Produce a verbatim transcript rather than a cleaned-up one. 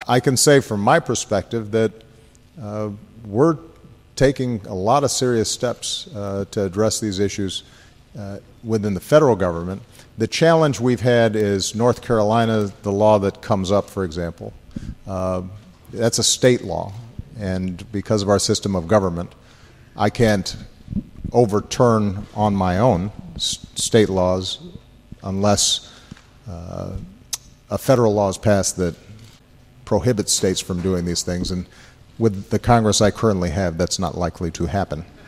I can say from my perspective that uh, we're taking a lot of serious steps uh, to address these issues uh, within the federal government. The challenge we've had is North Carolina, the law that comes up, for example, uh, that's a state law, and because of our system of government, I can't overturn on my own s- state laws unless uh, a federal law is passed that prohibits states from doing these things, and with the Congress I currently have, that's not likely to happen.